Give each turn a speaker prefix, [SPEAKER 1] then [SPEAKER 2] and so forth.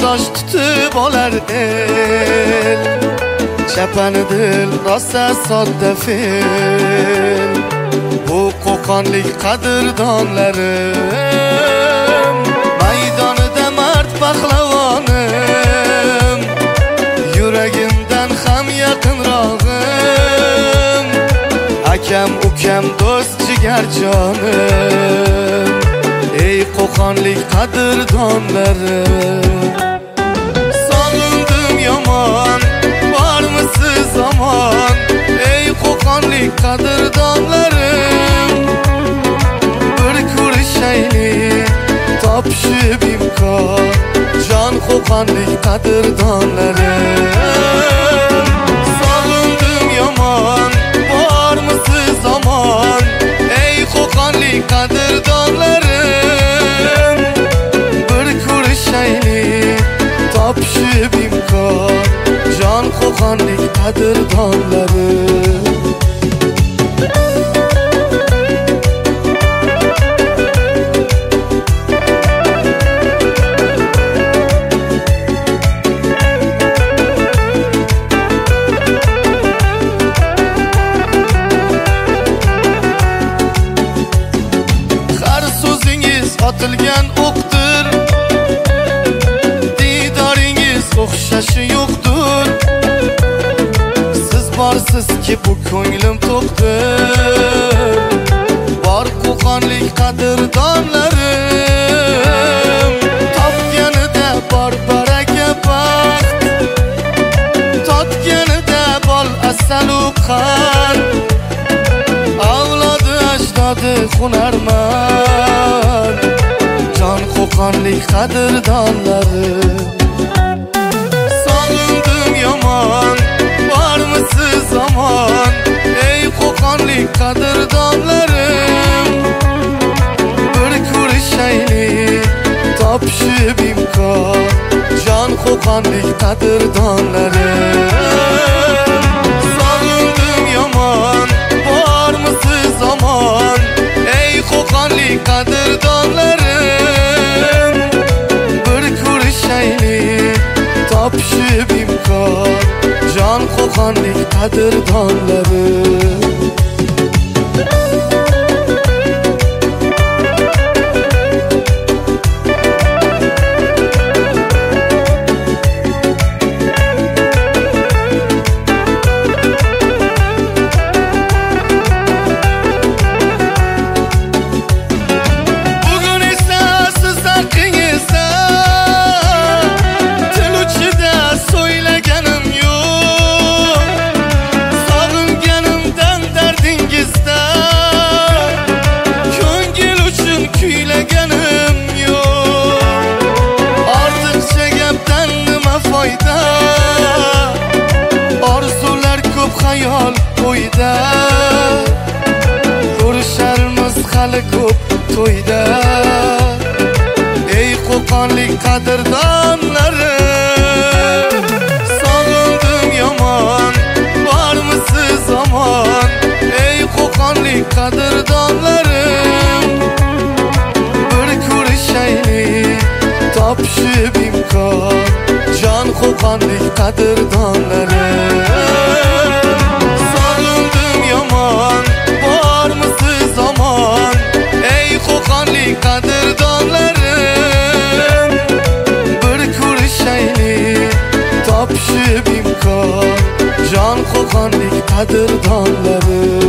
[SPEAKER 1] yo'ldosh tutib olar el, chapani dil rosa sodda fe'l. Bu Qo'qonlik qadrdonlarim, maydonida mard pahlavonim, yuragimdan ham yaqinrog'im, akam ukam do'st jigarjonim. Ey Qo'qonlik qadrdonlarim, sog'indim yomon, bormisiz omon? Ey Qo'qonlik qadrdonlarim, bir ko'rishaylik, topishib imkon. Jon Qo'qonlik qadrdonlarim, sog'indim yomon, bormisiz omon? Ey Qo'qonlik qadrdonlarim, bir ko'rishaylik, topishib imkon. Jon Qo'qonlik qadrdonlarim. Otilgan o'qdir, didoringiz o'xshashi yo'qdir. Siz borsizki bu ko'nglim to'qdir. Bor Qo'qonlik qadrdonlarim, topganida bor baraka baxt, totganida bol asalu qand. Avlodi ajdodi hunarmand, Jon Qo'qonlik qadrdonlarim. Sog'indim yomon, bormisiz omon? Ey Qo'qonlik qadrdonlarim, bir ko'rishaylik, topishib imkon. Jon Qo'qonlik qadrdonlarim, sog'indim yomon, bormisiz omon? Ey Qo'qonlik qadrdonlarim, bir ko'rishaylik, topishib imkon. Jon Qo'qonlik qadrdonlarim. Orzular ko'p, xayol o'yda, ko'risharmiz hali ko'p to'yda. Ey Qo'qonlik qadrdonlarim, sog'indim yomon, bormisiz omon? Ey Qo'qonlik qadrdonlarim, bir ko'rishaylik, topishib imkon. Jon Qo'qonlik qadrdonlarim, sog'indim yomon, bormisiz omon? Ey Qo'qonlik qadrdonlarim, bir ko'rishaylik, topishib imkon. Jon Qo'qonlik qadrdonlarim.